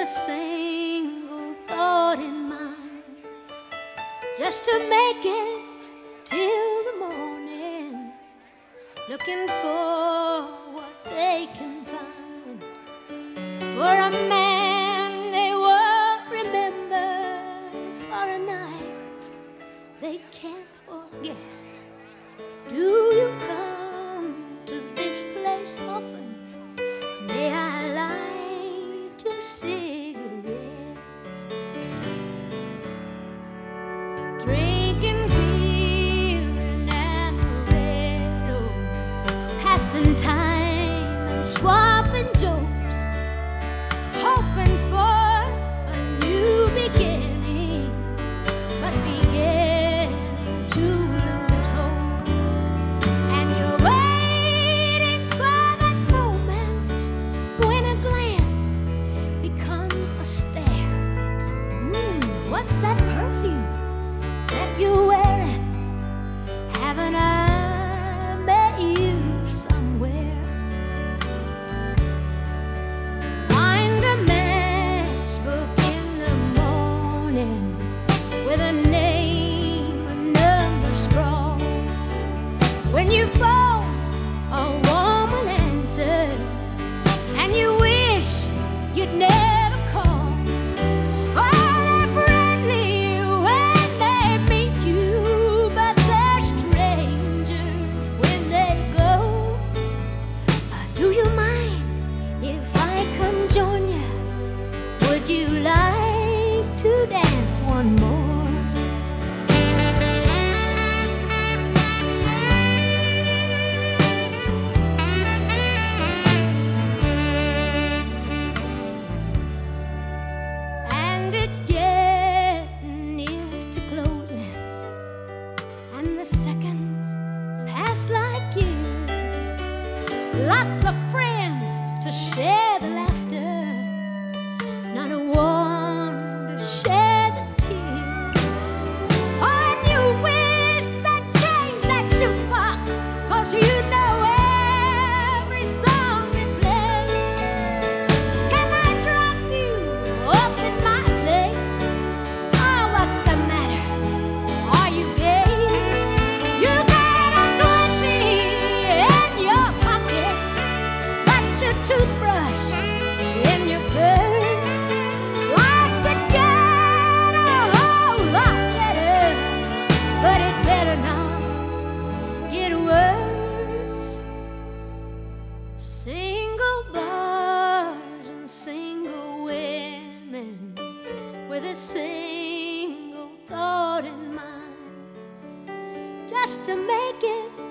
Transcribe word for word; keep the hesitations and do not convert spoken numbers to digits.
a single thought in mind, just to make it till the morning, looking for what they can find. For a man they won't remember, for a night they can't forget. Do you come to this place often? May I light your cigarette? Drinking beer and amaretto, passing time and swapping jokes, hoping for a new beginning, but beginning to lose hope. And you're waiting for that moment when a glance becomes a stare. Mm, what's that perfume that you're wearing? Haven't I met you somewhere? Find a matchbook in the morning with a name, a number scrawled. When you fall, a woman answers, and you wish you'd never call. Oh, they're friendly when they meet you, but they're strangers when they go. Uh, do you mind if I come join you? Would you like to dance one more? And it's getting near to closing, and the seconds pass like years. Lots of friends to share the laughter, not a one to share the tears. Oh, and you wish they'd change that jukebox, 'cause you know every song they play. Can I drop you off at my place? Oh, what's the matter? Are you gay? You got a twenty in your pocket, got your toothbrush in your purse. Life could get a whole lot better, but it better not get worse. Single bars and single women with a single thought in mind, just to make it